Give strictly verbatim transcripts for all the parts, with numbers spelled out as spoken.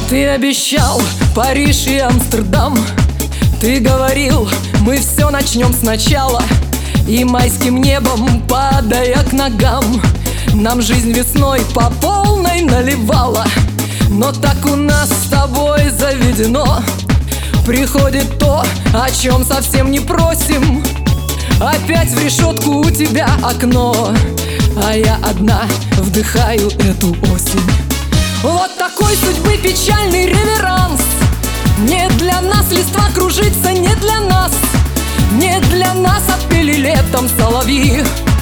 Ты обещал Париж и Амстердам. Ты говорил, мы все начнем сначала. И майским небом, падая к ногам, нам жизнь весной по полной наливала. Но так у нас с тобой заведено. Приходит то, о чем совсем не просим. Опять в решетку у тебя окно, а я одна вдыхаю эту осень. Вот такой судьбы печальный реверанс. Не для нас листва кружится, не для нас. Не для нас отпели летом соловьи.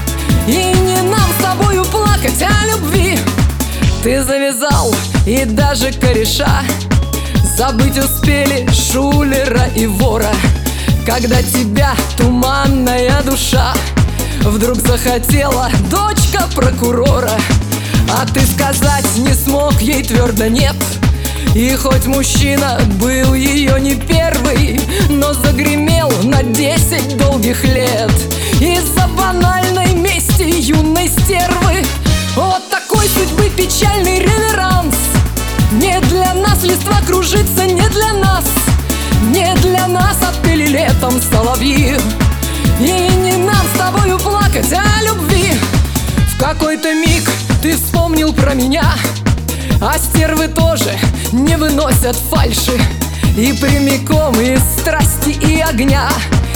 И не нам с тобою плакать о любви. Ты завязал и даже кореша. Забыть успели шулера и вора. Когда тебя туманная душа вдруг захотела дочка прокурора. А ты сказать не смог ей твердо нет. И хоть мужчина был ее не первый, но загремел на десять долгих лет из-за банальной мести юной стервы. Вот такой судьбы печальный реверанс. Не для нас листва кружится, не для нас. Не для нас отпели летом соловьи. И не нам с тобою плакать о любви. В какой-то миг ты вспомнил про меня. А стервы тоже не выносят фальши. И прямиком из страсти и огня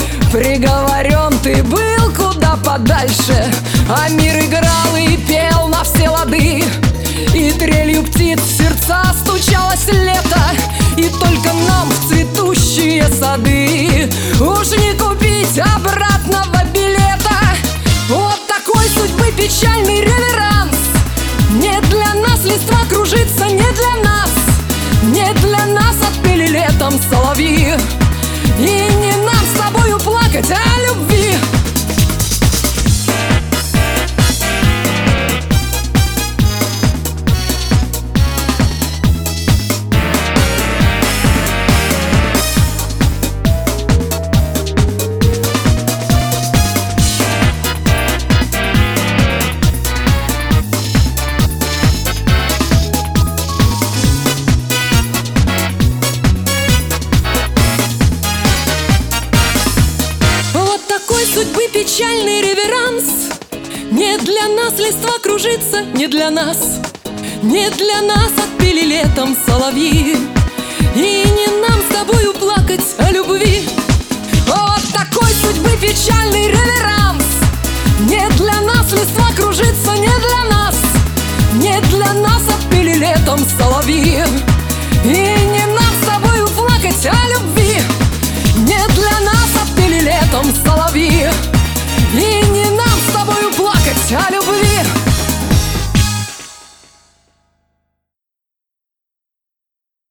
приговорен ты был куда подальше. А мир играл и пел на все лады. И трелью птиц в сердца стучалось лето. И только нам в цветущие сады уж не купить обратного билета. Вот такой судьбы печальный реверанс. Не для нас листва кружится, не для нас. Не для нас отпели летом соловьи. И не нам с тобою плакать о любви. Судьбы печальный реверанс. Не для нас листва кружится, не для нас. Не для нас отпели летом соловьи. И не нам с тобою плакать о любви. Вот такой судьбы печальный реверанс. Не для нас листва кружится, не для нас. Не для нас отпели летом соловьи.